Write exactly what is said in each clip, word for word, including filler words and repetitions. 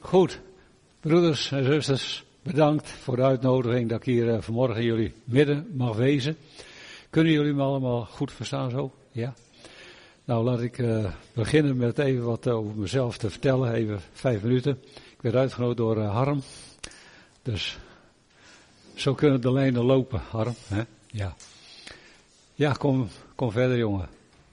Goed, broeders en zusters, bedankt voor de uitnodiging dat ik hier uh, vanmorgen in jullie midden mag wezen. Kunnen jullie me allemaal goed verstaan zo? Ja? Nou, laat ik uh, beginnen met even wat uh, over mezelf te vertellen, even vijf minuten. Ik werd uitgenodigd door uh, Harm, dus zo kunnen de lijnen lopen, Harm. Hè? Ja, ja kom, kom verder jongen.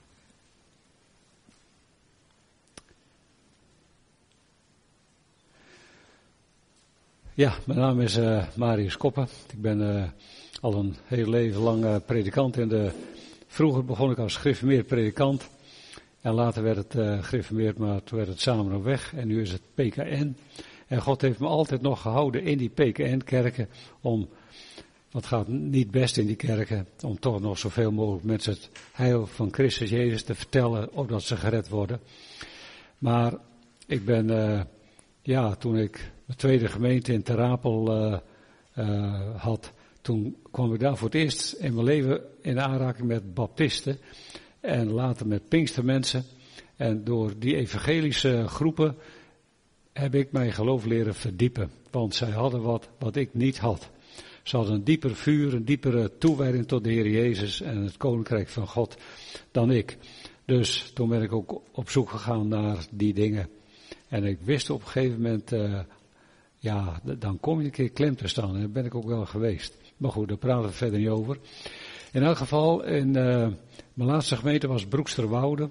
Ja, mijn naam is uh, Marius Koppen. Ik ben uh, al een heel leven lang uh, predikant. In de, vroeger begon ik als gereformeerd predikant. En later werd het uh, gereformeerd, maar toen werd het samen op weg. En nu is het P K N. En God heeft me altijd nog gehouden in die P K N-kerken. Om, wat gaat niet best in die kerken, om toch nog zoveel mogelijk mensen het heil van Christus Jezus te vertellen, opdat ze gered worden. Maar ik ben, uh, ja, toen ik mijn tweede gemeente in Ter Apel uh, uh, had, toen kwam ik daar voor het eerst in mijn leven in aanraking met baptisten en later met pinkstermensen. En door die evangelische groepen heb ik mijn geloof leren verdiepen, want zij hadden wat wat ik niet had. Ze hadden een dieper vuur, een diepere toewijding tot de Heer Jezus en het Koninkrijk van God dan ik. Dus toen ben ik ook op zoek gegaan naar die dingen. En ik wist op een gegeven moment, uh, ja, dan kom je een keer klem te staan. En daar ben ik ook wel geweest. Maar goed, daar praten we verder niet over. In elk geval, in uh, mijn laatste gemeente was Broeksterwoude.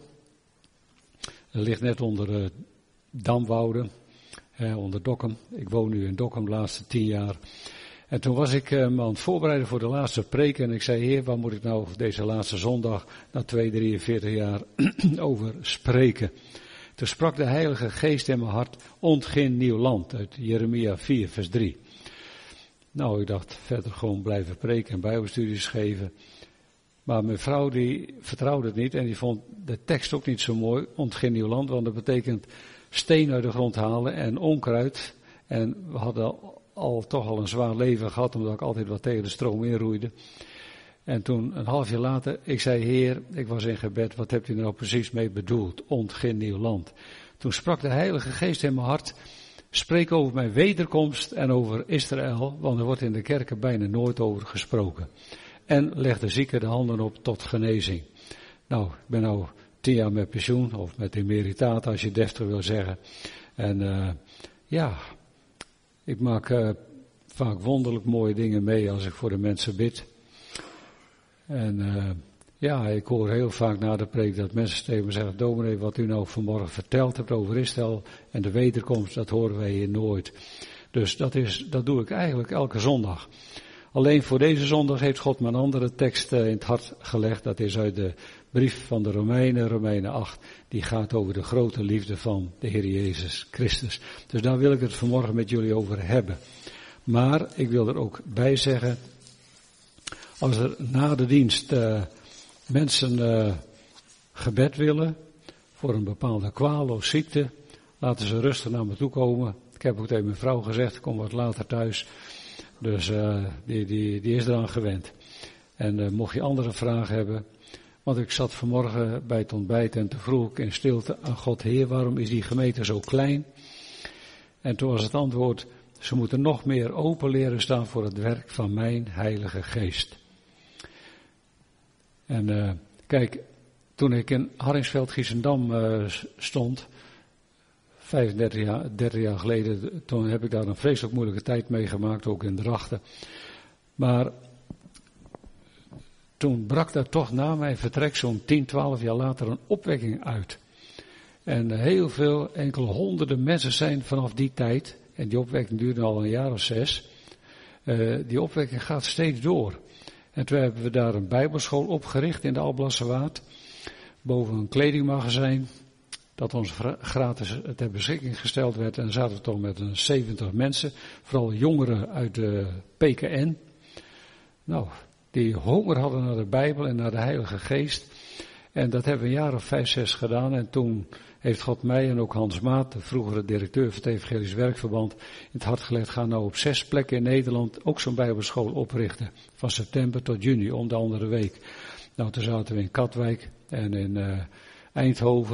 Dat ligt net onder uh, Damwoude, uh, onder Dokkum. Ik woon nu in Dokkum de laatste tien jaar. En toen was ik uh, me aan het voorbereiden voor de laatste preek. En ik zei, Heer, waar moet ik nou deze laatste zondag, na twee, drieënveertig jaar, over spreken? Toen sprak de Heilige Geest in mijn hart, ontgin nieuw land, uit Jeremia vier, vers drie. Nou, ik dacht verder gewoon blijven preken en bijbelstudies geven. Maar mijn vrouw die vertrouwde het niet en die vond de tekst ook niet zo mooi, ontgin nieuw land, want dat betekent steen uit de grond halen en onkruid. En we hadden al, al toch al een zwaar leven gehad, omdat ik altijd wat tegen de stroom inroeide. En toen, een half jaar later, ik zei, Heer, ik was in gebed, wat hebt u nou precies mee bedoeld? Ontgin nieuw land. Toen sprak de Heilige Geest in mijn hart, spreek over mijn wederkomst en over Israël, want er wordt in de kerken bijna nooit over gesproken. En leg de zieken de handen op tot genezing. Nou, ik ben nou tien jaar met pensioen, of met emeritaat, als je deftig wil zeggen. En uh, ja, ik maak uh, vaak wonderlijk mooie dingen mee als ik voor de mensen bid. En uh, ja, ik hoor heel vaak na de preek dat mensen tegen me zeggen, dominee, wat u nou vanmorgen verteld hebt over Israël en de wederkomst, dat horen wij hier nooit. Dus dat is, dat doe ik eigenlijk elke zondag. Alleen voor deze zondag heeft God me een andere tekst uh, in het hart gelegd. Dat is uit de brief van de Romeinen, Romeinen acht. Die gaat over de grote liefde van de Heer Jezus Christus. Dus daar wil ik het vanmorgen met jullie over hebben. Maar ik wil er ook bij zeggen, als er na de dienst uh, mensen uh, gebed willen voor een bepaalde kwaal of ziekte, laten ze rustig naar me toe komen. Ik heb ook tegen mijn vrouw gezegd, ik kom wat later thuis. Dus uh, die, die, die is eraan gewend. En uh, mocht je andere vragen hebben, want ik zat vanmorgen bij het ontbijt en toen vroeg ik in stilte aan God, Heer, waarom is die gemeente zo klein? En toen was het antwoord, ze moeten nog meer open leren staan voor het werk van mijn Heilige Geest. En uh, kijk, toen ik in Harringsveld-Giessendam uh, stond, vijfendertig jaar, dertig jaar geleden, toen heb ik daar een vreselijk moeilijke tijd meegemaakt, ook in Drachten. Maar toen brak daar toch na mijn vertrek, zo'n tien, twaalf jaar later, een opwekking uit. En uh, heel veel, enkele honderden mensen zijn vanaf die tijd, en die opwekking duurde al een jaar of zes, uh, die opwekking gaat steeds door. En toen hebben we daar een bijbelschool opgericht in de Alblasserwaard, boven een kledingmagazijn, dat ons gratis ter beschikking gesteld werd. En zaten we toch met een zeventig mensen, vooral jongeren uit de P K N. Nou, die honger hadden naar de Bijbel en naar de Heilige Geest. En dat hebben we een jaar of vijf, zes gedaan. En toen heeft God mij en ook Hans Maat, de vroegere directeur van het Evangelisch Werkverband, in het hart gelegd, gaan nou op zes plekken in Nederland ook zo'n bijbelschool oprichten. Van september tot juni, om de andere week. Nou, toen zaten we in Katwijk en in uh, Eindhoven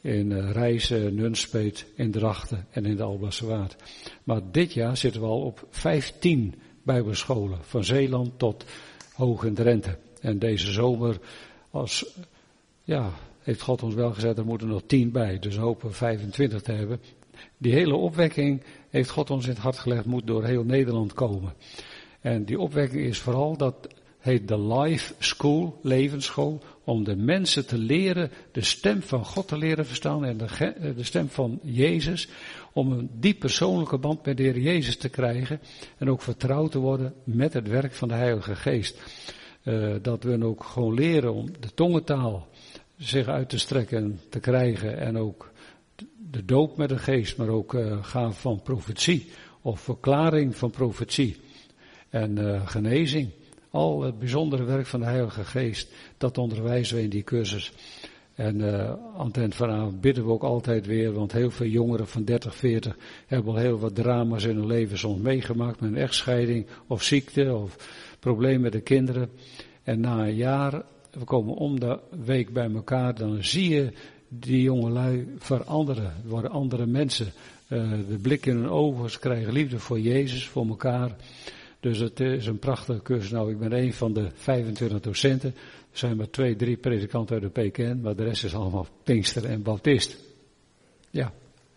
in uh, Rijssen, Nunspeet, in Drachten en in de Alblasserwaard. Maar dit jaar zitten we al op vijftien bijbelscholen, van Zeeland tot Hoog in Drenthe. En deze zomer, als, ja, heeft God ons wel gezegd, er moeten nog tien bij, dus hopen we vijfentwintig te hebben. Die hele opwekking heeft God ons in het hart gelegd, moet door heel Nederland komen. En die opwekking is vooral, dat heet de Life School, levensschool, om de mensen te leren, de stem van God te leren verstaan en de, de stem van Jezus, om een diep persoonlijke band met de Heer Jezus te krijgen en ook vertrouwd te worden met het werk van de Heilige Geest. Uh, dat we ook gewoon leren om de tongentaal zich uit te strekken en te krijgen en ook de doop met de geest, maar ook uh, gaven van profetie of verklaring van profetie en uh, genezing. Al het bijzondere werk van de Heilige Geest, dat onderwijzen we in die cursus. En uh, aan het eind vanavond bidden we ook altijd weer, want heel veel jongeren van dertig, veertig hebben al heel wat drama's in hun leven soms meegemaakt met een echtscheiding of ziekte of problemen met de kinderen. En na een jaar, we komen om de week bij elkaar, dan zie je die jongelui veranderen. Het worden andere mensen. Uh, de blik in hun ogen, ze krijgen liefde voor Jezus, voor elkaar. Dus het is een prachtige cursus. Nou, ik ben een van de vijfentwintig docenten. Er zijn maar twee, drie predikanten uit de P K N, maar de rest is allemaal Pinkster en Baptist. Ja.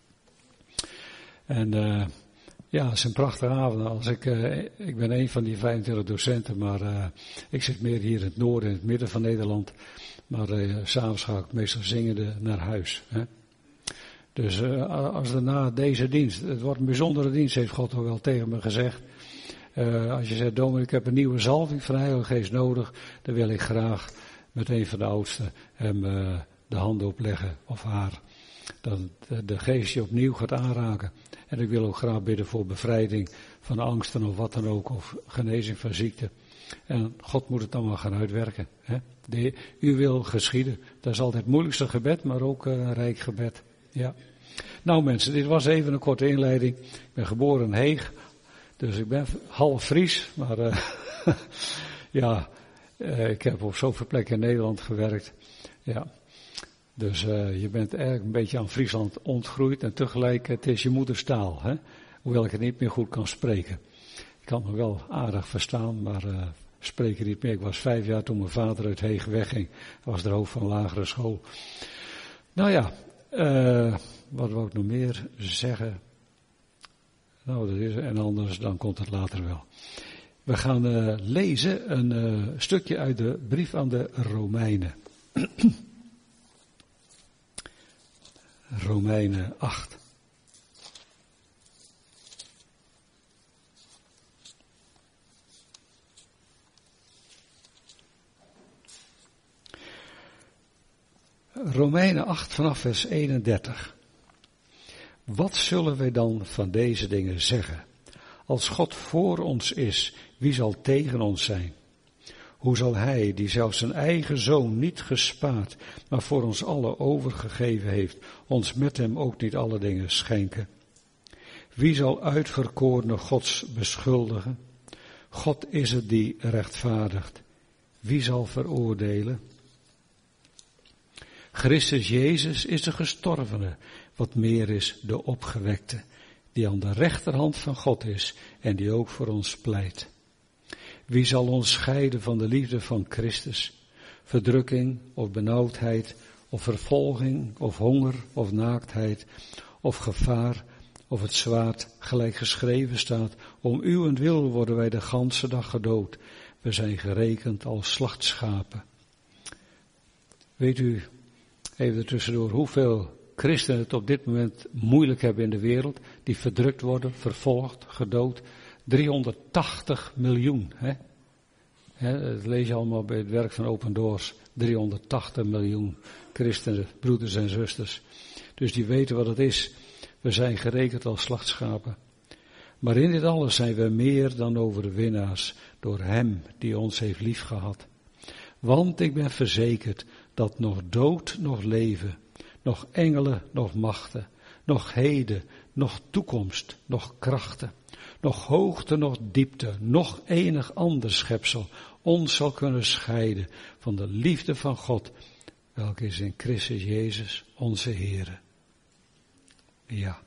En uh, ja, het is een prachtige avond. Als ik, uh, ik ben een van die vijfentwintig docenten, maar uh, ik zit meer hier in het noorden, in het midden van Nederland. Maar uh, s'avonds ga ik meestal zingende naar huis. Hè. Dus uh, als er na deze dienst, het wordt een bijzondere dienst, heeft God ook wel tegen me gezegd. Uh, als je zegt, Dominee, ik heb een nieuwe zalving van de Heilige Geest nodig, dan wil ik graag met een van de oudsten hem uh, de handen opleggen of haar. Dat de, de geest je opnieuw gaat aanraken. En ik wil ook graag bidden voor bevrijding van angsten of wat dan ook, of genezing van ziekte. En God moet het allemaal gaan uitwerken. Hè? De, u wil geschieden. Dat is altijd het moeilijkste gebed, maar ook een rijk gebed. Ja. Nou mensen, dit was even een korte inleiding. Ik ben geboren in Heeg. Dus ik ben half Fries, maar uh, ja, uh, ik heb op zoveel plekken in Nederland gewerkt. Ja, dus uh, je bent eigenlijk een beetje aan Friesland ontgroeid en tegelijk, het is je moederstaal, hè? Hoewel ik het niet meer goed kan spreken. Ik kan me wel aardig verstaan, maar uh, spreken niet meer. Ik was vijf jaar toen mijn vader uit Heeg wegging. Hij was de hoofd van een lagere school. Nou ja, uh, wat wou ik nog meer zeggen? Nou, dat is, en anders dan komt het later wel. We gaan uh, lezen een uh, stukje uit de brief aan de Romeinen. Romeinen acht. Romeinen acht vanaf vers eenendertig. Wat zullen wij dan van deze dingen zeggen? Als God voor ons is, wie zal tegen ons zijn? Hoe zal hij, die zelfs zijn eigen zoon niet gespaard, maar voor ons allen overgegeven heeft, ons met hem ook niet alle dingen schenken? Wie zal uitverkorene Gods beschuldigen? God is het die rechtvaardigt. Wie zal veroordelen? Christus Jezus is de gestorvene, wat meer is de opgewekte, die aan de rechterhand van God is en die ook voor ons pleit. Wie zal ons scheiden van de liefde van Christus? Verdrukking of benauwdheid of vervolging of honger of naaktheid of gevaar of het zwaard, gelijk geschreven staat, om uwentwil worden wij de ganse dag gedood. We zijn gerekend als slachtschapen. Weet u, even ertussendoor, hoeveel christenen het op dit moment moeilijk hebben in de wereld, die verdrukt worden, vervolgd, gedood. driehonderdtachtig miljoen, hè? Hè, dat lees je allemaal bij het werk van Open Doors. driehonderdtachtig miljoen christenen, broeders en zusters. Dus die weten wat het is. We zijn gerekend als slachtschapen. Maar in dit alles zijn we meer dan overwinnaars door hem die ons heeft liefgehad. Want ik ben verzekerd dat nog dood, nog leven, nog engelen, nog machten, nog heden, nog toekomst, nog krachten, nog hoogte, nog diepte, nog enig ander schepsel ons zal kunnen scheiden van de liefde van God, welke is in Christus Jezus, onze Heere. Ja.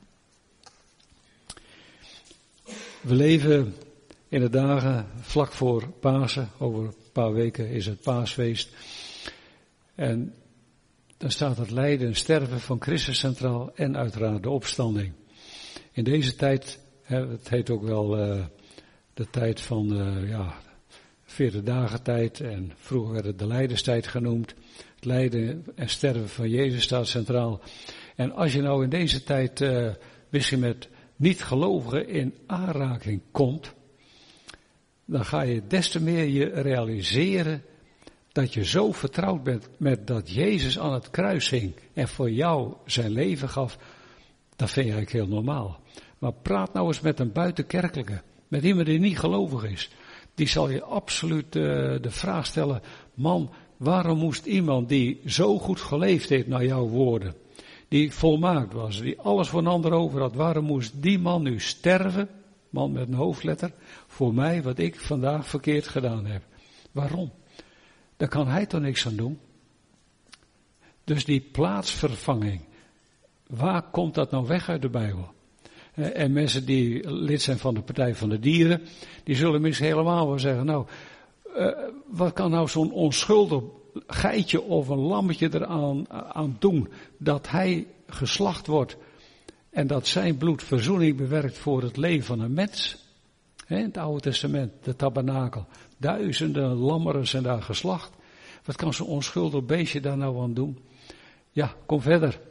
We leven in de dagen vlak voor Pasen. Over een paar weken is het Paasfeest. En dan staat het lijden en sterven van Christus centraal en uiteraard de opstanding. In deze tijd, het heet ook wel uh, de tijd van uh, ja, veertig dagen tijd en vroeger werd het de lijdenstijd genoemd. Het lijden en sterven van Jezus staat centraal. En als je nou in deze tijd uh, misschien met niet-gelovigen in aanraking komt, dan ga je des te meer je realiseren dat je zo vertrouwd bent met dat Jezus aan het kruis hing en voor jou zijn leven gaf. Dat vind je eigenlijk heel normaal. Maar praat nou eens met een buitenkerkelijke, met iemand die niet gelovig is. Die zal je absoluut uh, de vraag stellen, man, waarom moest iemand die zo goed geleefd heeft naar jouw woorden, die volmaakt was, die alles voor een ander over had, waarom moest die man nu sterven, man met een hoofdletter, voor mij wat ik vandaag verkeerd gedaan heb? Waarom? Daar kan hij toch niks aan doen. Dus die plaatsvervanging, waar komt dat nou weg uit de Bijbel? En mensen die lid zijn van de Partij van de Dieren, die zullen misschien helemaal wel zeggen, nou, uh, wat kan nou zo'n onschuldig geitje of een lammetje eraan aan doen, dat hij geslacht wordt en dat zijn bloed verzoening bewerkt voor het leven van een mens? He, in het Oude Testament, de tabernakel, duizenden lammeren zijn daar geslacht. Wat kan zo'n onschuldig beestje daar nou aan doen? Ja, kom verder.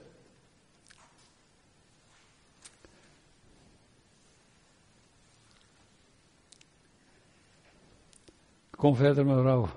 Kom verder, mevrouw.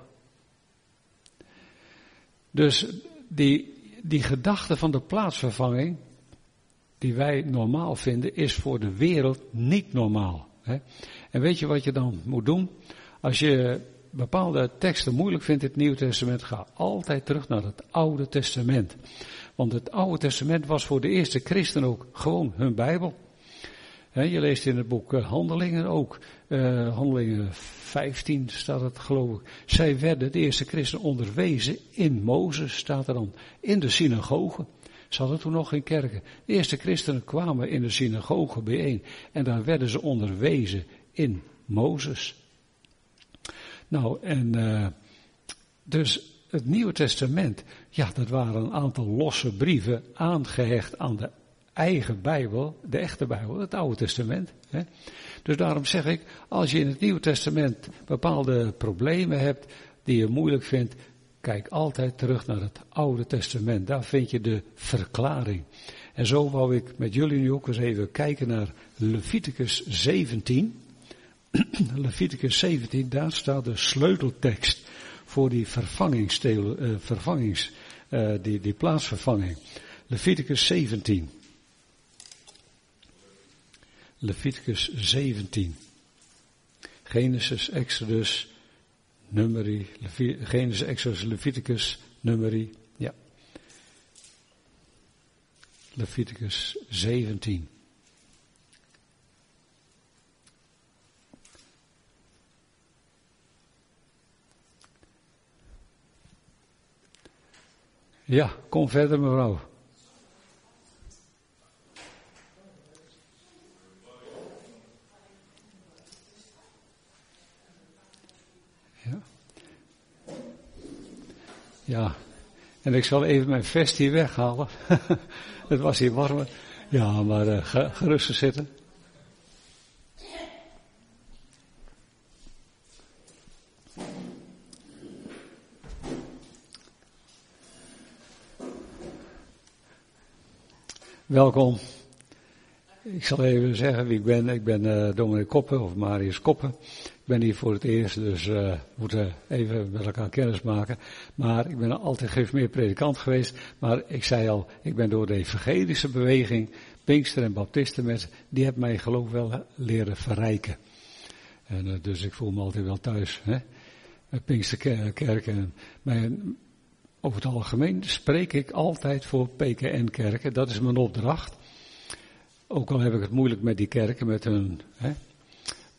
Dus die, die gedachte van de plaatsvervanging, die wij normaal vinden, is voor de wereld niet normaal. Hè? En weet je wat je dan moet doen? Als je bepaalde teksten moeilijk vindt in het Nieuwe Testament, ga altijd terug naar het Oude Testament. Want het Oude Testament was voor de eerste christenen ook gewoon hun Bijbel. He, je leest in het boek uh, Handelingen ook, uh, Handelingen vijftien staat het geloof ik. Zij werden, de eerste christenen, onderwezen in Mozes, staat er dan, in de synagogen. Ze hadden toen nog geen kerken. De eerste christenen kwamen in de synagogen bijeen en daar werden ze onderwezen in Mozes. Nou, en uh, dus het Nieuwe Testament, ja, dat waren een aantal losse brieven aangehecht aan de eigen Bijbel, de echte Bijbel, het Oude Testament. Hè. Dus daarom zeg ik, als je in het Nieuwe Testament bepaalde problemen hebt die je moeilijk vindt, kijk altijd terug naar het Oude Testament. Daar vind je de verklaring. En zo wou ik met jullie nu ook eens even kijken naar Leviticus zeventien. Leviticus zeventien, daar staat de sleuteltekst voor die vervangingsdeel, uh, vervangings, uh, die, die plaatsvervanging. Leviticus zeventien. Leviticus zeventien. Genesis, Exodus, Numeri, Levi- Genesis, Exodus, Leviticus, Numeri, ja. Leviticus zeventien. Ja, kom verder mevrouw. Ja. Ja, en ik zal even mijn vest hier weghalen. Het was hier warmer. Ja, maar uh, ga, ga rustig zitten. Welkom. Ik zal even zeggen wie ik ben. Ik ben uh, Dominee Koppen, of Marius Koppen. Ik ben hier voor het eerst, dus uh, we moeten even met elkaar kennis maken. Maar ik ben altijd gereformeerd predikant geweest. Maar ik zei al, ik ben door de evangelische beweging, Pinkster en Baptisten, met, die hebben mijn geloof wel leren verrijken. En uh, dus ik voel me altijd wel thuis, hè. Met Pinksterkerken. Mijn, over het algemeen spreek ik altijd voor P K N-kerken. Dat is mijn opdracht. Ook al heb ik het moeilijk met die kerken, met hun, hè.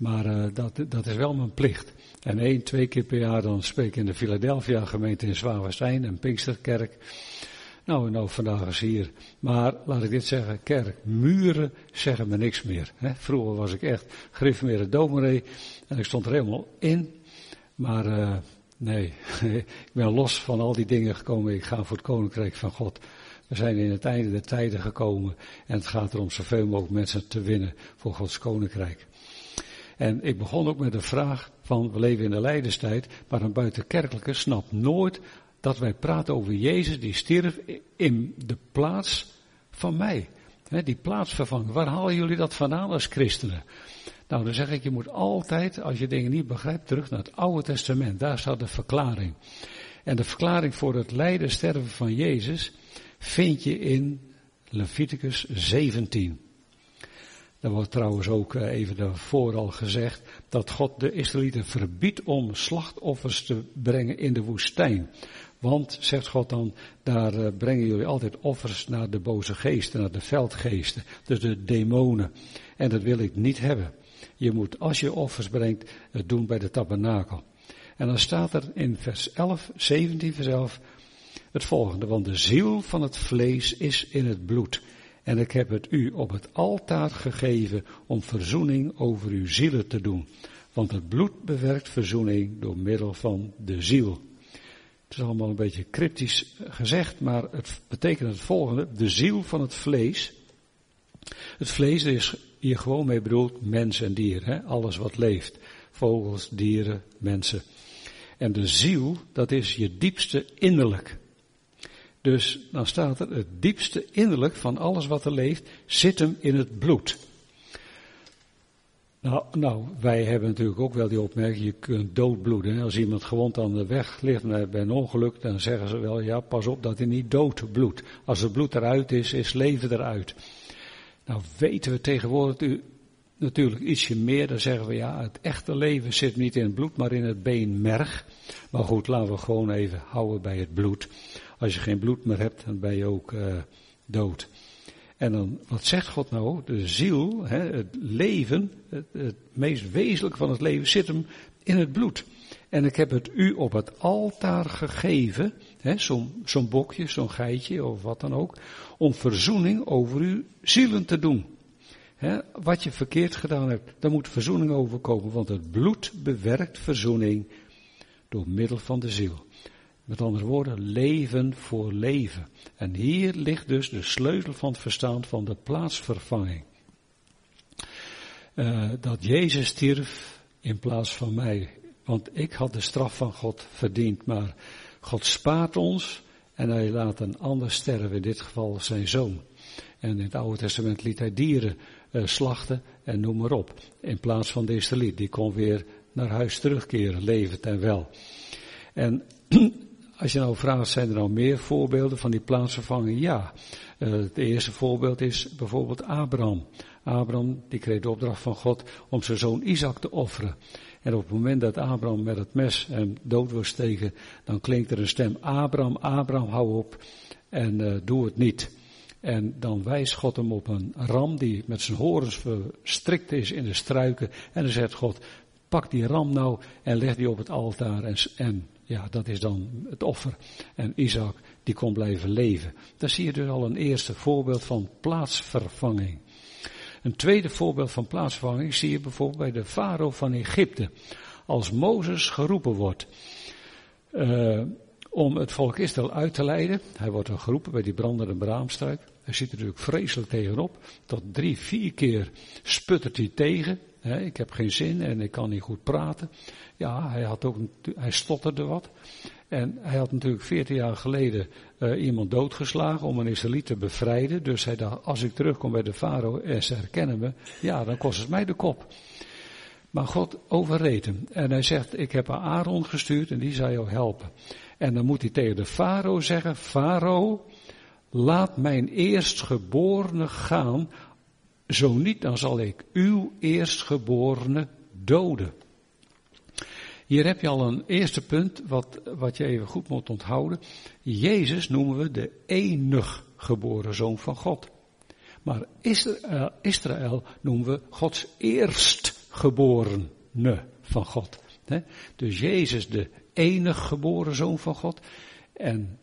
Maar uh, dat, dat is wel mijn plicht. En één, twee keer per jaar dan spreek ik in de Philadelphia gemeente in Zwaverstein en Pinksterkerk. Nou, nou, vandaag is hier. Maar laat ik dit zeggen, kerk, muren zeggen me niks meer. Hè? Vroeger was ik echt gereformeerde dominee en ik stond er helemaal in. Maar uh, nee, ik ben los van al die dingen gekomen. Ik ga voor het Koninkrijk van God. We zijn in het einde der tijden gekomen en het gaat erom zoveel mogelijk mensen te winnen voor Gods Koninkrijk. En ik begon ook met de vraag van, we leven in de lijdenstijd, maar een buitenkerkelijke snapt nooit dat wij praten over Jezus die stierf in de plaats van mij. He, die plaatsvervanging, waar halen jullie dat vandaan als christenen? Nou, dan zeg ik, je moet altijd, als je dingen niet begrijpt, terug naar het Oude Testament. Daar staat de verklaring. En de verklaring voor het lijden sterven van Jezus vind je in Leviticus zeventien. Daar wordt trouwens ook even daarvoor al gezegd dat God de Israëlieten verbiedt om slachtoffers te brengen in de woestijn. Want, zegt God dan, daar brengen jullie altijd offers naar de boze geesten, naar de veldgeesten, dus de demonen. En dat wil ik niet hebben. Je moet, als je offers brengt, het doen bij de tabernakel. En dan staat er in vers elf, zeventien vers elf, het volgende. Want de ziel van het vlees is in het bloed. En ik heb het u op het altaar gegeven om verzoening over uw zielen te doen. Want het bloed bewerkt verzoening door middel van de ziel. Het is allemaal een beetje cryptisch gezegd, maar het betekent het volgende. De ziel van het vlees. Het vlees is hier gewoon mee bedoeld mens en dier. Hè? Alles wat leeft. Vogels, dieren, mensen. En de ziel, dat is je diepste innerlijk. Dus dan staat er, het diepste innerlijk van alles wat er leeft, zit hem in het bloed. Nou, nou, wij hebben natuurlijk ook wel die opmerking, je kunt doodbloeden. Als iemand gewond aan de weg ligt bij een ongeluk, dan zeggen ze wel, ja, pas op dat hij niet doodbloedt. Als het bloed eruit is, is leven eruit. Nou weten we tegenwoordig natuurlijk ietsje meer, dan zeggen we, ja, het echte leven zit niet in het bloed, maar in het beenmerg. Maar goed, laten we gewoon even houden bij het bloed. Als je geen bloed meer hebt, dan ben je ook uh, dood. En dan, wat zegt God nou? De ziel, hè, het leven, het, het meest wezenlijk van het leven zit hem in het bloed. En ik heb het u op het altaar gegeven, hè, zo'n, zo'n bokje, zo'n geitje of wat dan ook, om verzoening over uw zielen te doen. Hè, wat je verkeerd gedaan hebt, daar moet verzoening overkomen, want het bloed bewerkt verzoening door middel van de ziel. Met andere woorden, leven voor leven. En hier ligt dus de sleutel van het verstaan van de plaatsvervanging. Uh, dat Jezus stierf in plaats van mij. Want ik had de straf van God verdiend. Maar God spaart ons en hij laat een ander sterven. In dit geval zijn zoon. En in het Oude Testament liet hij dieren uh, slachten en noem maar op. In plaats van de Israëliet. Die kon weer naar huis terugkeren, levend en wel. En als je nou vraagt, zijn er nou meer voorbeelden van die plaatsvervanging? Ja. Uh, het eerste voorbeeld is bijvoorbeeld Abraham. Abraham, die kreeg de opdracht van God om zijn zoon Isaac te offeren. En op het moment dat Abraham met het mes hem dood wil steken, dan klinkt er een stem, Abraham, Abraham, hou op en uh, doe het niet. En dan wijst God hem op een ram die met zijn horens verstrikt is in de struiken. En dan zegt God, pak die ram nou en leg die op het altaar en, en ja, dat is dan het offer. En Isaac, die kon blijven leven. Daar zie je dus al een eerste voorbeeld van plaatsvervanging. Een tweede voorbeeld van plaatsvervanging zie je bijvoorbeeld bij de farao van Egypte. Als Mozes geroepen wordt uh, om het volk Israël uit te leiden. Hij wordt dan geroepen bij die brandende braamstruik. Hij ziet er natuurlijk vreselijk tegenop. Tot drie, vier keer sputtert hij tegen. He, ik heb geen zin en ik kan niet goed praten. Ja, hij had ook, hij stotterde wat. En hij had natuurlijk veertien jaar geleden uh, iemand doodgeslagen om een Israëliet te bevrijden. Dus hij dacht, als ik terugkom bij de farao en ze herkennen me, ja, dan kost het mij de kop. Maar God overreed hem. En hij zegt, ik heb Aaron gestuurd en die zal jou helpen. En dan moet hij tegen de farao zeggen, farao, laat mijn eerstgeborene gaan. Zo niet, dan zal ik uw eerstgeborene doden. Hier heb je al een eerste punt, wat, wat je even goed moet onthouden. Jezus noemen we de enig geboren zoon van God. Maar Israël, Israël noemen we Gods eerstgeborene eerstgeborene van God. He? Dus Jezus, de enige geboren zoon van God. En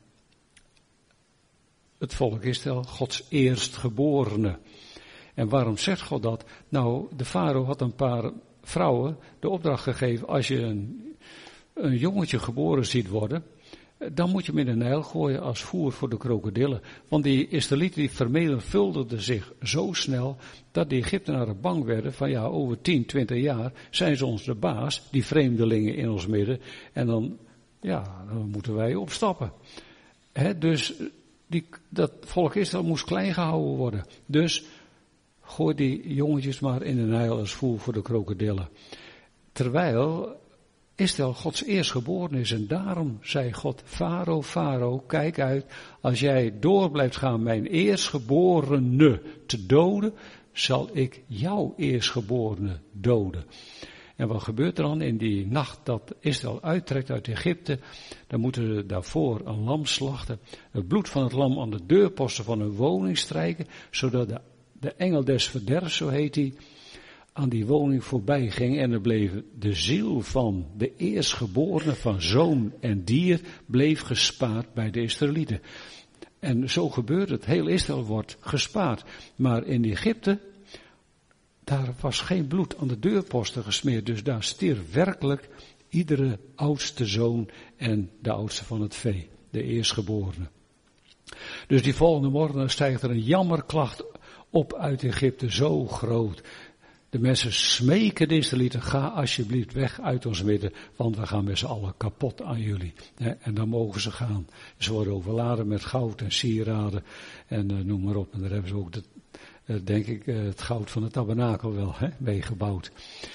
het volk Israël, Gods eerstgeborene. En waarom zegt God dat? Nou, de farao had een paar vrouwen de opdracht gegeven, als je een, een jongetje geboren ziet worden, dan moet je hem in de Nijl gooien als voer voor de krokodillen. Want die Israëlieten die vermenigvuldigden zich zo snel, dat de Egyptenaren bang werden van ja, over tien, twintig jaar zijn ze ons de baas, die vreemdelingen in ons midden. En dan, ja, dan moeten wij opstappen. He, dus die, dat volk Israël moest klein gehouden worden. Dus gooi die jongetjes maar in de Nijl als voer voor de krokodillen. Terwijl Israël Gods eerstgeboren is. En daarom zei God, Farao, Farao, kijk uit. Als jij door blijft gaan mijn eerstgeborene te doden, zal ik jouw eerstgeborene doden. En wat gebeurt er dan in die nacht dat Israël uittrekt uit Egypte? Dan moeten ze daarvoor een lam slachten. Het bloed van het lam aan de deurposten van hun woning strijken, zodat de, de engel des verderfs, zo heet hij, aan die woning voorbij ging. En er bleef de ziel van de eerstgeborene van zoon en dier bleef gespaard bij de Israëlieten. En zo gebeurt het. Heel Israël wordt gespaard. Maar in Egypte, daar was geen bloed aan de deurposten gesmeerd. Dus daar stierf werkelijk iedere oudste zoon en de oudste van het vee. De eerstgeborene. Dus die volgende morgen stijgt er een jammerklacht op uit Egypte, zo groot. De mensen smeken de Israëlieten, ga alsjeblieft weg uit ons midden, want we gaan met z'n allen kapot aan jullie. En dan mogen ze gaan. Ze worden overladen met goud en sieraden en uh, noem maar op. En daar hebben ze ook, de, uh, denk ik, uh, het goud van de tabernakel wel hè, meegebouwd.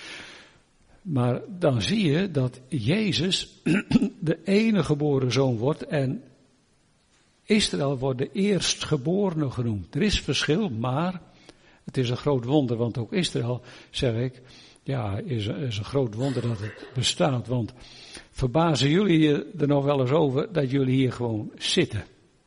Maar dan zie je dat Jezus de enige geboren zoon wordt en Israël wordt de eerstgeborene genoemd. Er is verschil, maar het is een groot wonder, want ook Israël, zeg ik, ja, is, is een groot wonder dat het bestaat. Want verbazen jullie je er nog wel eens over dat jullie hier gewoon zitten?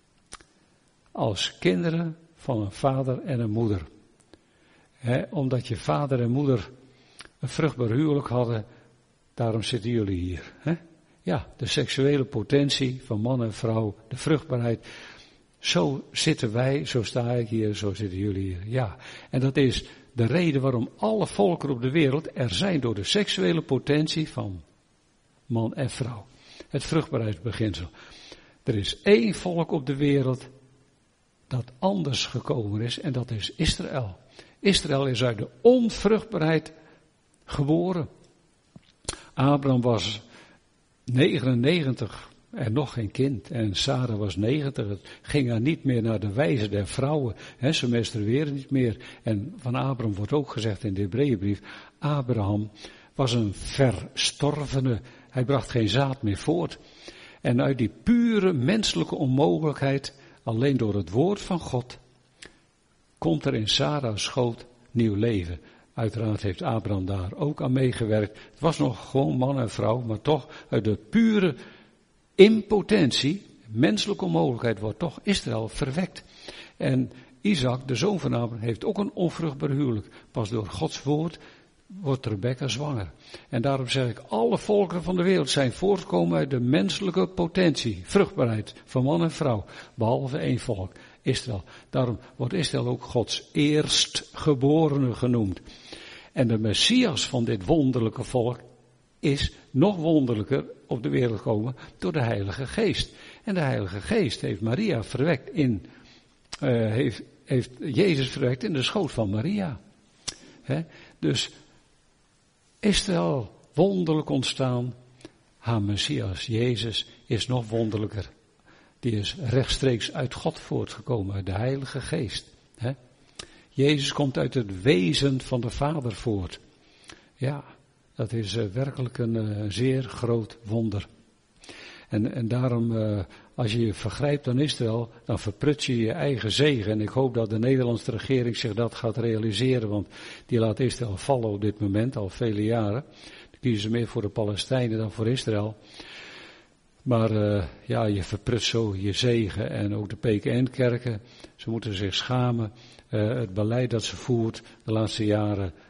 Als kinderen van een vader en een moeder. He, omdat je vader en moeder een vruchtbaar huwelijk hadden, daarom zitten jullie hier. He? Ja, de seksuele potentie van man en vrouw, de vruchtbaarheid. Zo zitten wij, zo sta ik hier, zo zitten jullie hier. Ja, en dat is de reden waarom alle volkeren op de wereld er zijn door de seksuele potentie van man en vrouw. Het vruchtbaarheidsbeginsel. Er is één volk op de wereld dat anders gekomen is en dat is Israël. Israël is uit de onvruchtbaarheid geboren. Abraham was negenennegentig en nog geen kind. En Sarah was negentig. Het ging haar niet meer naar de wijze der vrouwen. He, ze menstrueerden niet meer. En van Abraham wordt ook gezegd in de Hebreeënbrief, Abraham was een verstorvene. Hij bracht geen zaad meer voort. En uit die pure menselijke onmogelijkheid, alleen door het woord van God, komt er in Sarah's schoot nieuw leven. Uiteraard heeft Abraham daar ook aan meegewerkt. Het was nog gewoon man en vrouw, maar toch uit de pure impotentie, menselijke onmogelijkheid, wordt toch Israël verwekt. En Isaac, de zoon van Abraham, heeft ook een onvruchtbaar huwelijk. Pas door Gods woord wordt Rebekka zwanger. En daarom zeg ik, alle volkeren van de wereld zijn voortgekomen uit de menselijke potentie, vruchtbaarheid van man en vrouw, behalve één volk, Israël. Daarom wordt Israël ook Gods eerstgeborene genoemd. En de Messias van dit wonderlijke volk is nog wonderlijker op de wereld gekomen door de Heilige Geest. En de Heilige Geest heeft Maria verwekt in, uh, heeft, heeft Jezus verwekt in de schoot van Maria. He? Dus Israël wonderlijk ontstaan, haar Messias Jezus is nog wonderlijker. Die is rechtstreeks uit God voortgekomen, uit de Heilige Geest. He? Jezus komt uit het wezen van de Vader voort. Ja, dat is uh, werkelijk een uh, zeer groot wonder. En, en daarom, uh, als je je vergrijpt aan Israël, dan verprut je je eigen zegen. En ik hoop dat de Nederlandse regering zich dat gaat realiseren, want die laat Israël vallen op dit moment, al vele jaren. Dan kiezen ze meer voor de Palestijnen dan voor Israël. Maar uh, ja, je verprut zo je zegen en ook de P K N-kerken, ze moeten zich schamen. Uh, het beleid dat ze voert de laatste jaren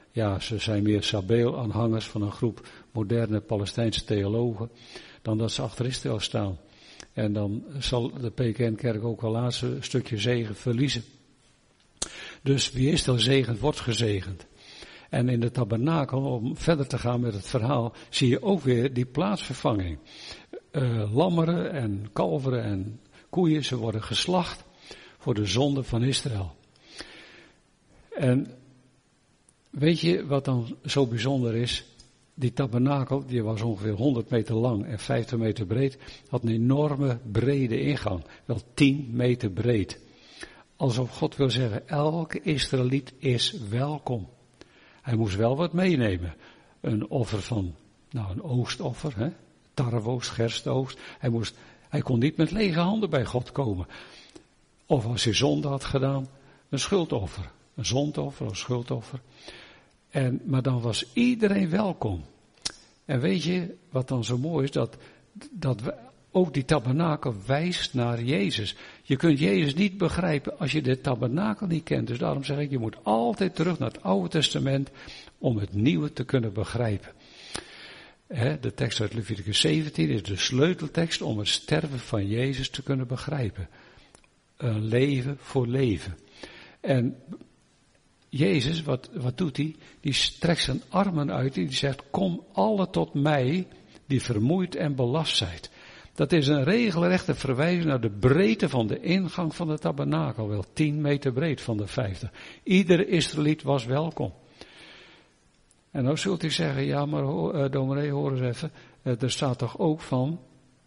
ja, ze zijn meer Sabeel-aanhangers van een groep moderne Palestijnse theologen, dan dat ze achter Israël staan. En dan zal de P K N-kerk ook wel laatst een stukje zegen verliezen. Dus wie Israël zegent, wordt gezegend. En in de tabernakel, om verder te gaan met het verhaal, zie je ook weer die plaatsvervanging. Uh, lammeren en kalveren en koeien, ze worden geslacht voor de zonde van Israël. En weet je wat dan zo bijzonder is? Die tabernakel, die was ongeveer honderd meter lang en vijftig meter breed, had een enorme brede ingang. Wel tien meter breed. Alsof God wil zeggen, elke Israëliet is welkom. Hij moest wel wat meenemen. Een offer van, nou een oogstoffer, hè? Tarweoogst, gerstoogst. Hij moest, hij kon niet met lege handen bij God komen. Of als hij zonde had gedaan, een schuldoffer. Een zondoffer of schuldoffer. En, maar dan was iedereen welkom. En weet je wat dan zo mooi is? Dat, dat we, ook die tabernakel wijst naar Jezus. Je kunt Jezus niet begrijpen als je de tabernakel niet kent. Dus daarom zeg ik, je moet altijd terug naar het Oude Testament om het Nieuwe te kunnen begrijpen. He, de tekst uit Leviticus zeventien is de sleuteltekst om het sterven van Jezus te kunnen begrijpen. Een leven voor leven. En Jezus, wat, wat doet hij? Die strekt zijn armen uit en die zegt, kom alle tot mij die vermoeid en belast zijt. Dat is een regelrechte verwijzing naar de breedte van de ingang van de tabernakel. Wel tien meter breed van de vijftig. Iedere Israëliet was welkom. En nou zult u zeggen, ja maar uh, dominee, hoor eens even. Uh, er staat toch ook van,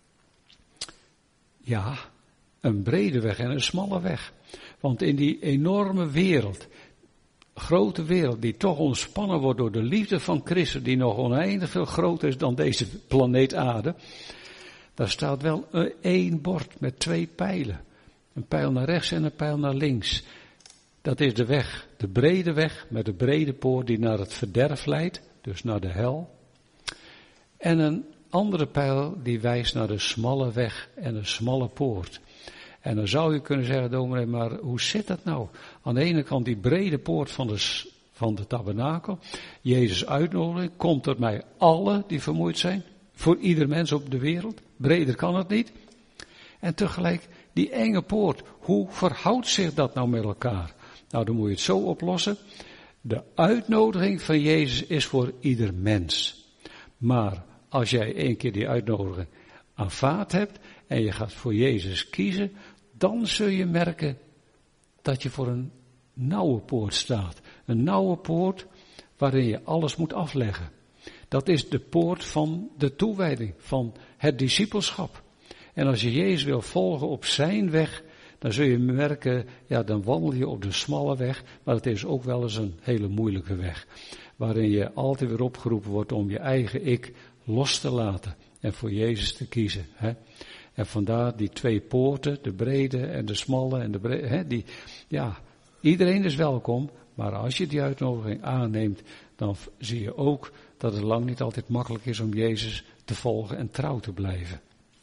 ja, een brede weg en een smalle weg. Want in die enorme wereld, grote wereld, die toch ontspannen wordt door de liefde van Christus, die nog oneindig veel groter is dan deze planeet aarde, daar staat wel één bord met twee pijlen. Een pijl naar rechts en een pijl naar links. Dat is de weg, de brede weg met de brede poort die naar het verderf leidt, dus naar de hel. En een andere pijl die wijst naar de smalle weg en de smalle poort. En dan zou je kunnen zeggen, dominee, maar hoe zit dat nou? Aan de ene kant die brede poort van de, van de tabernakel. Jezus uitnodiging, komt tot mij alle die vermoeid zijn. Voor ieder mens op de wereld. Breder kan het niet. En tegelijk die enge poort. Hoe verhoudt zich dat nou met elkaar? Nou, dan moet je het zo oplossen. De uitnodiging van Jezus is voor ieder mens. Maar als jij één keer die uitnodiging aanvaard hebt en je gaat voor Jezus kiezen, dan zul je merken dat je voor een nauwe poort staat. Een nauwe poort waarin je alles moet afleggen. Dat is de poort van de toewijding, van het discipelschap. En als je Jezus wil volgen op zijn weg, dan zul je merken, ja, dan wandel je op de smalle weg, maar het is ook wel eens een hele moeilijke weg. Waarin je altijd weer opgeroepen wordt om je eigen ik los te laten en voor Jezus te kiezen. Hè? En vandaar die twee poorten, de brede en de smalle en de brede, hè, die, ja, iedereen is welkom, maar als je die uitnodiging aanneemt, dan zie je ook dat het lang niet altijd makkelijk is om Jezus te volgen en trouw te blijven.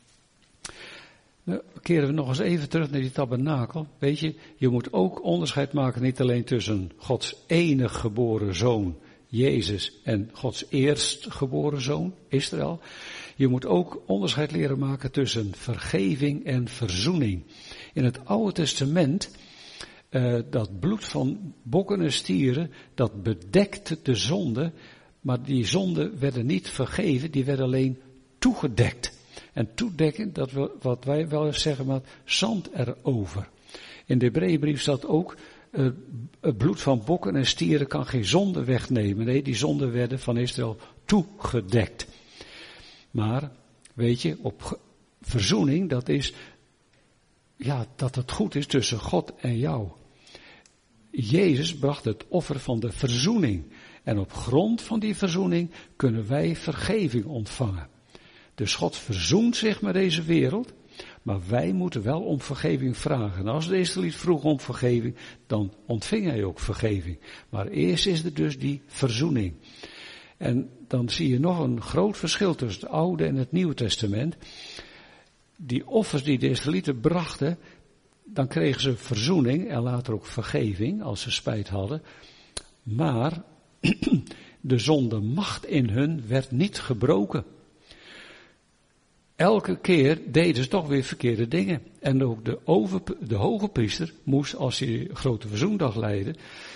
Nou, keren we nog eens even terug naar die tabernakel. Weet je, je moet ook onderscheid maken niet alleen tussen Gods enig geboren zoon, Jezus, en Gods eerstgeboren zoon, Israël. Je moet ook onderscheid leren maken tussen vergeving en verzoening. In het Oude Testament, uh, dat bloed van bokken en stieren, dat bedekte de zonde, maar die zonden werden niet vergeven, die werden alleen toegedekt. En toedekken, dat we, wat wij wel eens zeggen, maar zand erover. In de Hebreeënbrief staat ook, uh, het bloed van bokken en stieren kan geen zonde wegnemen. Nee, die zonden werden van Israël toegedekt. Maar, weet je, op verzoening, dat is, ja, dat het goed is tussen God en jou. Jezus bracht het offer van de verzoening. En op grond van die verzoening kunnen wij vergeving ontvangen. Dus God verzoent zich met deze wereld, maar wij moeten wel om vergeving vragen. En als de Israëliet vroeg om vergeving, dan ontving hij ook vergeving. Maar eerst is er dus die verzoening. En dan zie je nog een groot verschil tussen het Oude en het Nieuwe Testament. Die offers die de Israëlieten brachten, dan kregen ze verzoening en later ook vergeving als ze spijt hadden. Maar De zondemacht in hun werd niet gebroken. Elke keer deden ze toch weer verkeerde dingen. En ook de, over, de hoge priester moest, als hij grote verzoendag leidde,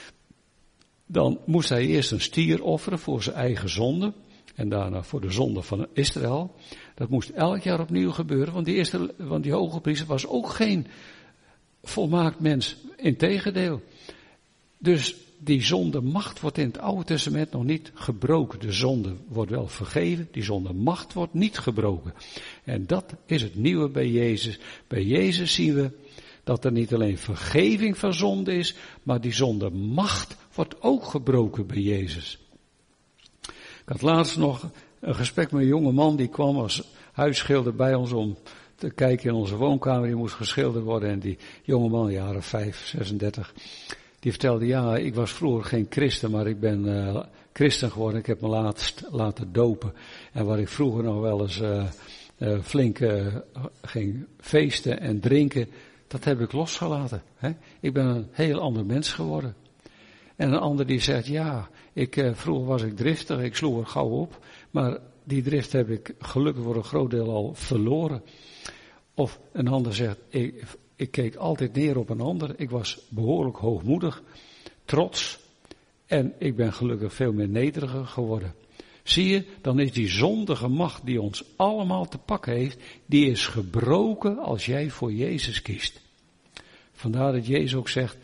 dan moest hij eerst een stier offeren voor zijn eigen zonde. En daarna voor de zonde van Israël. Dat moest elk jaar opnieuw gebeuren, want die, eerste, want die hoge priester was ook geen volmaakt mens. Integendeel. Dus die zondemacht wordt in het Oude Testament nog niet gebroken. De zonde wordt wel vergeven, die zondemacht wordt niet gebroken. En dat is het nieuwe bij Jezus. Bij Jezus zien we dat er niet alleen vergeving van zonde is, maar die zondemacht wordt ook gebroken bij Jezus. Ik had laatst nog een gesprek met een jonge man die kwam als huisschilder bij ons om te kijken in onze woonkamer. Die moest geschilderd worden en die jonge man, jaren vijf, zesendertig, die vertelde, ja, ik was vroeger geen christen, maar ik ben uh, christen geworden. Ik heb me laatst laten dopen. En waar ik vroeger nog wel eens uh, uh, flink uh, ging feesten en drinken, dat heb ik losgelaten. Hè? Ik ben een heel ander mens geworden. En een ander die zegt, ja, ik, uh, vroeger was ik driftig, ik sloeg er gauw op. Maar die drift heb ik gelukkig voor een groot deel al verloren. Of een ander zegt, ik, ik keek altijd neer op een ander. Ik was behoorlijk hoogmoedig, trots. En ik ben gelukkig veel meer nederiger geworden. Zie je, dan is die zondige macht die ons allemaal te pakken heeft, die is gebroken als jij voor Jezus kiest. Vandaar dat Jezus ook zegt,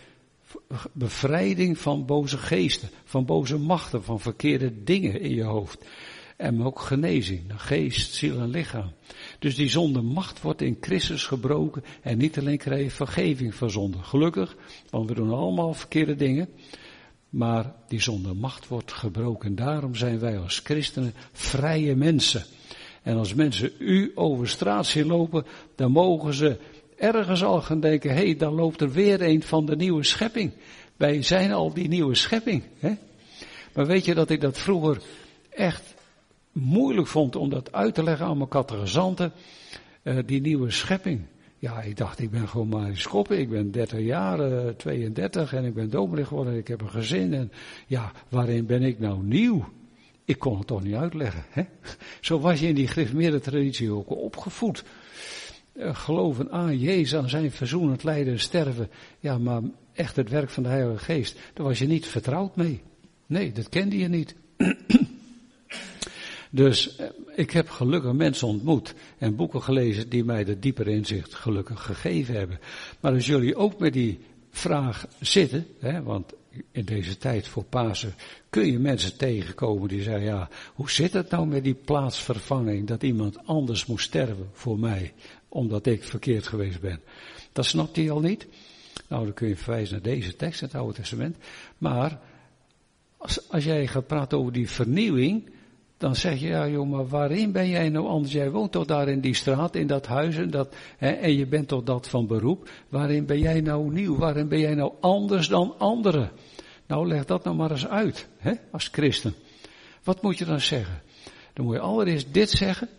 bevrijding van boze geesten, van boze machten, van verkeerde dingen in je hoofd. En ook genezing, geest, ziel en lichaam. Dus die zondemacht wordt in Christus gebroken en niet alleen krijg je vergeving van zonde. Gelukkig, want we doen allemaal verkeerde dingen. Maar die zondemacht wordt gebroken. Daarom zijn wij als christenen vrije mensen. En als mensen u over straat zien lopen, dan mogen ze ergens al gaan denken, hé, hey, dan loopt er weer een van de nieuwe schepping. Wij zijn al die nieuwe schepping. Hè? Maar weet je dat ik dat vroeger echt moeilijk vond om dat uit te leggen aan mijn catechizanten, uh, die nieuwe schepping. Ja, ik dacht, ik ben gewoon Marius Koppe, ik ben dertig jaar, uh, tweeëndertig en ik ben dominee geworden, ik heb een gezin en ja, waarin ben ik nou nieuw? Ik kon het toch niet uitleggen, hè? Zo was je in die gereformeerde traditie ook opgevoed. Uh, geloven aan Jezus, aan zijn verzoenend lijden en sterven, ja, maar echt het werk van de Heilige Geest, daar was je niet vertrouwd mee. Nee, dat kende je niet. Dus ik heb gelukkig mensen ontmoet en boeken gelezen die mij de dieper inzicht gelukkig gegeven hebben. Maar als jullie ook met die vraag zitten, hè, want in deze tijd voor Pasen kun je mensen tegenkomen die zeggen, ja, hoe zit het nou met die plaatsvervanging, dat iemand anders moet sterven voor mij, omdat ik verkeerd geweest ben. Dat snapt hij al niet. Nou, dan kun je verwijzen naar deze tekst in het Oude Testament. Maar als, als jij gaat praten over die vernieuwing, dan zeg je, ja joh, maar waarin ben jij nou anders? Jij woont toch daar in die straat, in dat huis en, dat, hè, en je bent toch dat van beroep. Waarin ben jij nou nieuw? Waarin ben jij nou anders dan anderen? Nou, leg dat nou maar eens uit, hè, als christen. Wat moet je dan zeggen? Dan moet je allereerst dit zeggen.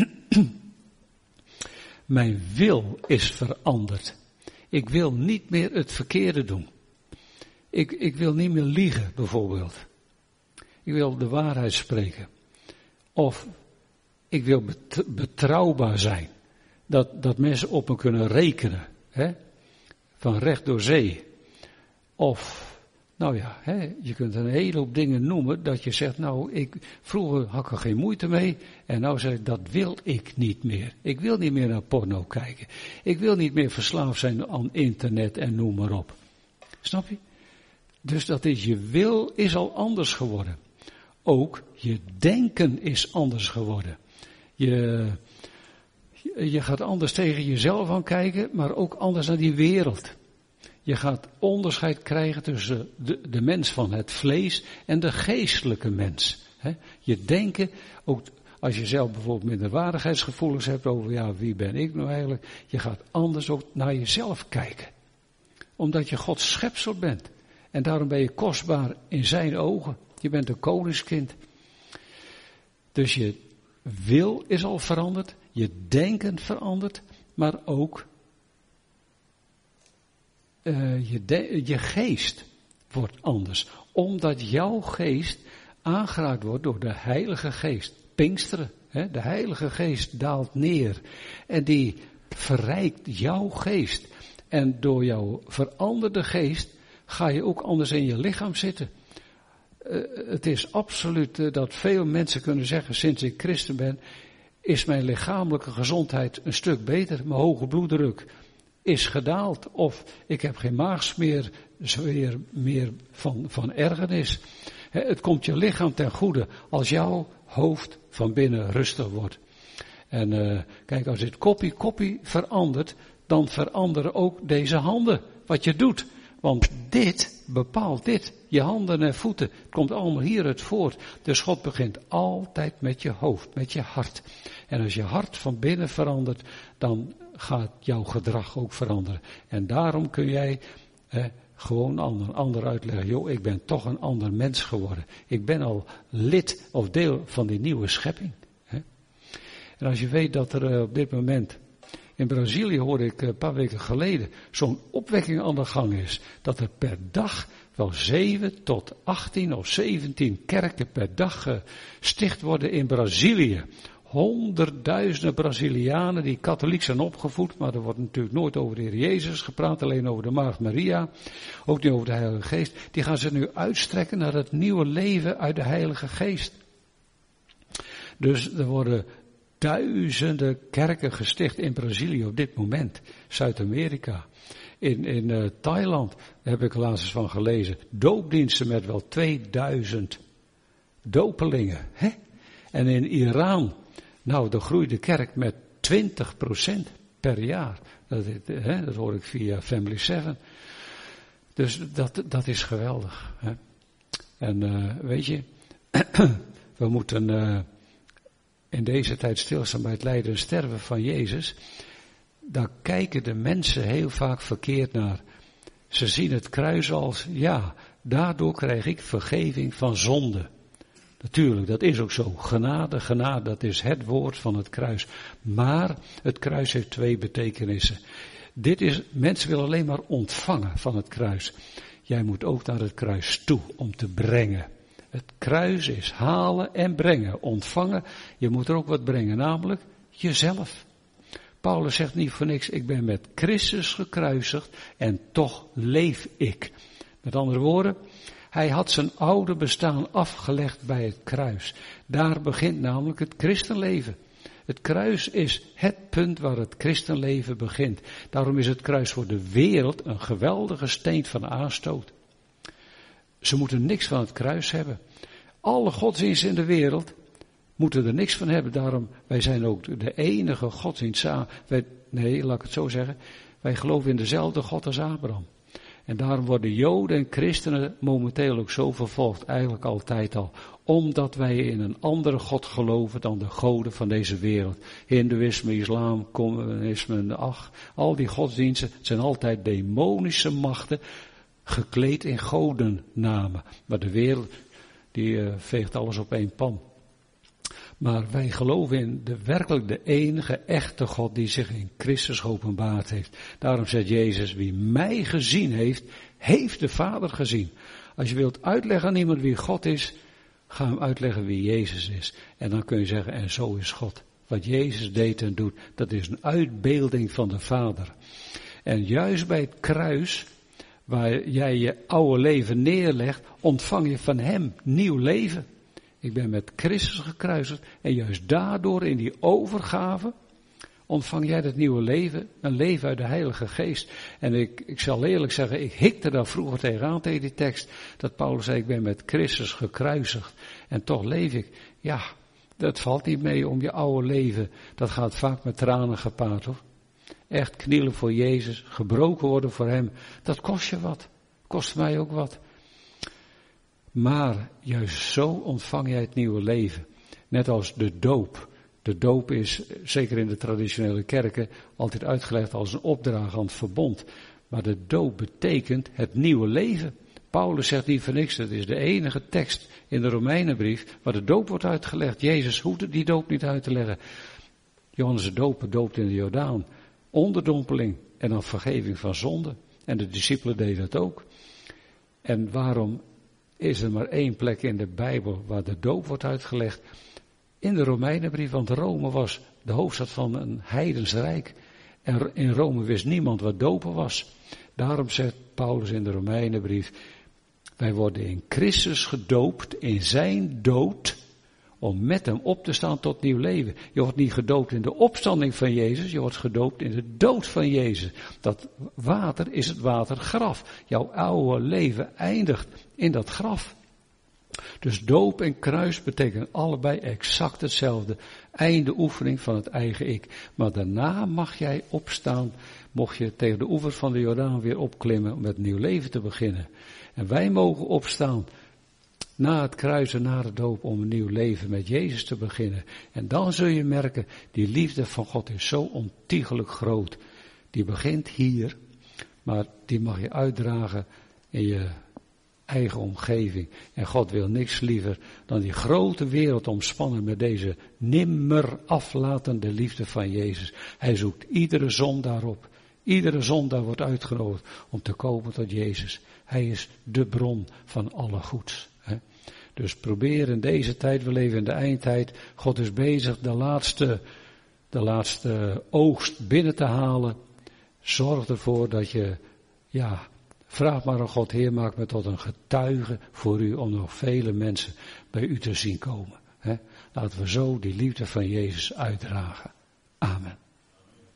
Mijn wil is veranderd. Ik wil niet meer het verkeerde doen. Ik, ik wil niet meer liegen, bijvoorbeeld. Ik wil de waarheid spreken. Of ik wil betrouwbaar zijn. Dat, dat mensen op me kunnen rekenen. Hè? Van recht door zee. Of, nou ja, hè, je kunt een hele hoop dingen noemen. Dat je zegt, nou, ik, vroeger had ik er geen moeite mee. En nou zeg ik, dat wil ik niet meer. Ik wil niet meer naar porno kijken. Ik wil niet meer verslaafd zijn aan internet en noem maar op. Snap je? Dus dat is, je wil is al anders geworden. Ook je denken is anders geworden. Je, je gaat anders tegen jezelf aan kijken, maar ook anders naar die wereld. Je gaat onderscheid krijgen tussen de, de mens van het vlees en de geestelijke mens. He? Je denken, ook als je zelf bijvoorbeeld minderwaardigheidsgevoelens hebt over, ja, wie ben ik nou eigenlijk? Je gaat anders ook naar jezelf kijken. Omdat je Gods schepsel bent. En daarom ben je kostbaar in zijn ogen. Je bent een koningskind. Dus je wil is al veranderd. Je denken verandert. Maar ook uh, je, de, je geest wordt anders. Omdat jouw geest aangeraakt wordt door de Heilige Geest. Pinksteren, hè? De Heilige Geest daalt neer en die verrijkt jouw geest. En door jouw veranderde geest ga je ook anders in je lichaam zitten. Uh, het is absoluut uh, dat veel mensen kunnen zeggen, sinds ik christen ben, is mijn lichamelijke gezondheid een stuk beter. Mijn hoge bloeddruk is gedaald. Of ik heb geen maagsmeer meer, meer van, van ergernis. He, het komt je lichaam ten goede als jouw hoofd van binnen rustig wordt. En uh, kijk, als dit koppie koppie verandert, dan veranderen ook deze handen. Wat je doet. Want dit bepaalt dit. Je handen en voeten. Het komt allemaal hieruit voort. Dus God begint altijd met je hoofd, met je hart. En als je hart van binnen verandert, dan gaat jouw gedrag ook veranderen. En daarom kun jij eh, gewoon ander, ander uitleggen. Joh, ik ben toch een ander mens geworden. Ik ben al lid of deel van die nieuwe schepping. Hè? En als je weet dat er uh, op dit moment in Brazilië, hoorde ik een paar weken geleden, zo'n opwekking aan de gang is. Dat er per dag wel zeven tot achttien of zeventien kerken per dag gesticht worden in Brazilië. Honderdduizenden Brazilianen die katholiek zijn opgevoed, maar er wordt natuurlijk nooit over de Heer Jezus gepraat, alleen over de Maagd Maria, ook niet over de Heilige Geest. Die gaan ze nu uitstrekken naar het nieuwe leven uit de Heilige Geest. Dus er worden duizenden kerken gesticht in Brazilië op dit moment. Zuid-Amerika. In, in uh, Thailand, daar heb ik er laatst eens van gelezen. Doopdiensten met wel tweeduizend dopelingen. Hè? En in Iran, nou, daar groeit de kerk met twintig procent per jaar. Dat, hè, dat hoor ik via Family seven. Dus dat, dat is geweldig. Hè? En uh, weet je, we moeten Uh, in deze tijd stilstaan bij het lijden en sterven van Jezus, daar kijken de mensen heel vaak verkeerd naar. Ze zien het kruis als, ja, daardoor krijg ik vergeving van zonde. Natuurlijk, dat is ook zo. Genade, genade, dat is het woord van het kruis. Maar het kruis heeft twee betekenissen. Dit is, mensen willen alleen maar ontvangen van het kruis. Jij moet ook naar het kruis toe om te brengen. Het kruis is halen en brengen, ontvangen. Je moet er ook wat brengen, namelijk jezelf. Paulus zegt niet voor niks, ik ben met Christus gekruisigd en toch leef ik. Met andere woorden, hij had zijn oude bestaan afgelegd bij het kruis. Daar begint namelijk het christenleven. Het kruis is het punt waar het christenleven begint. Daarom is het kruis voor de wereld een geweldige steen van aanstoot. Ze moeten niks van het kruis hebben. Alle godsdiensten in de wereld moeten er niks van hebben. Daarom, wij zijn ook de enige godsdienst samen. Wij, nee, laat ik het zo zeggen. Wij geloven in dezelfde God als Abraham. En daarom worden Joden en christenen momenteel ook zo vervolgd. Eigenlijk altijd al. Omdat wij in een andere God geloven dan de goden van deze wereld. Hindoeïsme, islam, communisme, ach. Al die godsdiensten zijn altijd demonische machten, gekleed in godennamen. Maar de wereld, die uh, veegt alles op één pan. Maar wij geloven in de werkelijk de enige echte God die zich in Christus geopenbaard heeft. Daarom zegt Jezus, wie mij gezien heeft, heeft de Vader gezien. Als je wilt uitleggen aan iemand wie God is, ga hem uitleggen wie Jezus is. En dan kun je zeggen, en zo is God. Wat Jezus deed en doet, dat is een uitbeelding van de Vader. En juist bij het kruis, waar jij je oude leven neerlegt, ontvang je van hem nieuw leven. Ik ben met Christus gekruisigd en juist daardoor in die overgave ontvang jij het nieuwe leven, een leven uit de Heilige Geest. En ik, ik zal eerlijk zeggen, ik hikte daar vroeger tegenaan tegen die tekst, dat Paulus zei, ik ben met Christus gekruisigd en toch leef ik. Ja, dat valt niet mee om je oude leven, dat gaat vaak met tranen gepaard hoor. Echt knielen voor Jezus, gebroken worden voor hem, dat kost je wat, kost mij ook wat. Maar juist zo ontvang jij het nieuwe leven. Net als de doop. De doop is, zeker in de traditionele kerken, altijd uitgelegd als een opdracht aan het verbond. Maar de doop betekent het nieuwe leven. Paulus zegt niet voor niks, het is de enige tekst in de Romeinenbrief waar de doop wordt uitgelegd. Jezus hoeft die doop niet uit te leggen. Johannes de Doper doopt in de Jordaan. Onderdompeling en dan vergeving van zonde. En de discipelen deden het ook. En waarom is er maar één plek in de Bijbel waar de doop wordt uitgelegd? In de Romeinenbrief, want Rome was de hoofdstad van een heidens rijk. En in Rome wist niemand wat dopen was. Daarom zegt Paulus in de Romeinenbrief, wij worden in Christus gedoopt in zijn dood, om met hem op te staan tot nieuw leven. Je wordt niet gedoopt in de opstanding van Jezus, je wordt gedoopt in de dood van Jezus. Dat water is het watergraf. Jouw oude leven eindigt in dat graf. Dus doop en kruis betekenen allebei exact hetzelfde. Einde oefening van het eigen ik. Maar daarna mag jij opstaan, mocht je tegen de oevers van de Jordaan weer opklimmen om met nieuw leven te beginnen. En wij mogen opstaan na het kruisen, na de doop, om een nieuw leven met Jezus te beginnen. En dan zul je merken, die liefde van God is zo ontiegelijk groot. Die begint hier, maar die mag je uitdragen in je eigen omgeving. En God wil niks liever dan die grote wereld omspannen met deze nimmer aflatende liefde van Jezus. Hij zoekt iedere zondaar op. Iedere zondaar wordt uitgenodigd om te komen tot Jezus. Hij is de bron van alle goeds. Hè? Dus probeer in deze tijd, we leven in de eindtijd, God is bezig de laatste, de laatste oogst binnen te halen. Zorg ervoor dat je, ja, vraag maar aan God, Heer, maak me tot een getuige voor u om nog vele mensen bij u te zien komen. Hè? Laten we zo die liefde van Jezus uitdragen. Amen.